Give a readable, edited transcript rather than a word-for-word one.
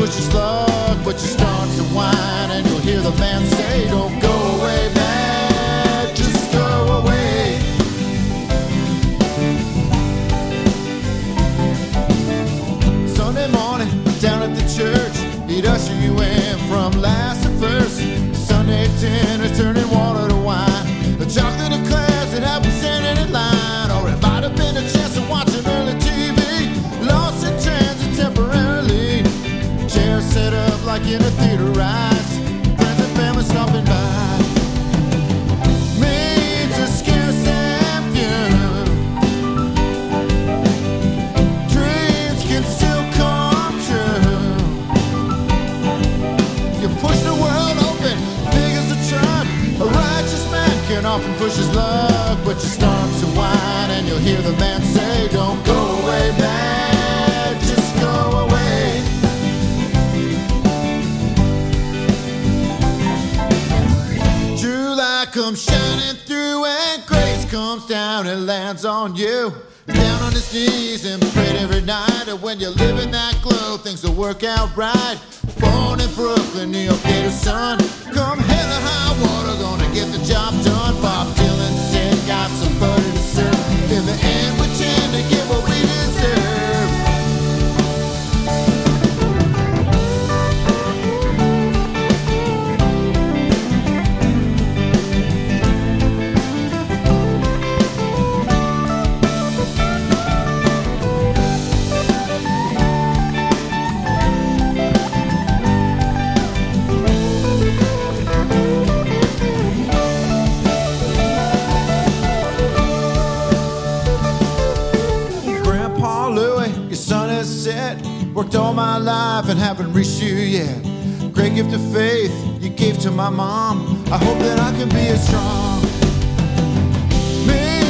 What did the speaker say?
pushes luck, but you start to whine, and you'll hear the man say, don't go away, man, just go away. Sunday morning, down at the church, he'd usher you in from last to first. Sunday dinner, turning water to wine, the chocolate eclairs that have been standing in line, or it might have been a chance to watch an early TV, lost in transit temporarily. Chairs set up like in a theater rise, friends and family stopping by. Means a scarce and few. Dreams can still come true. You push the world open, big as a truck. A righteous man can often push his luck, but you start to whine, and you'll hear the man say, don't go away, man, just go away. True light comes shining through, and grace comes down and lands on you. Down on his knees and prayed every night, and when you live in that glow, things will work out right. Born in Brooklyn, New York, native son. Come hell or high water, gonna get the job done. Bob Dylan said, got somebody to serve. In the end, we tend to get what we deserve. Worked all my life and haven't reached you yet. Great gift of faith you gave to my mom. I hope that I can be as strong. Me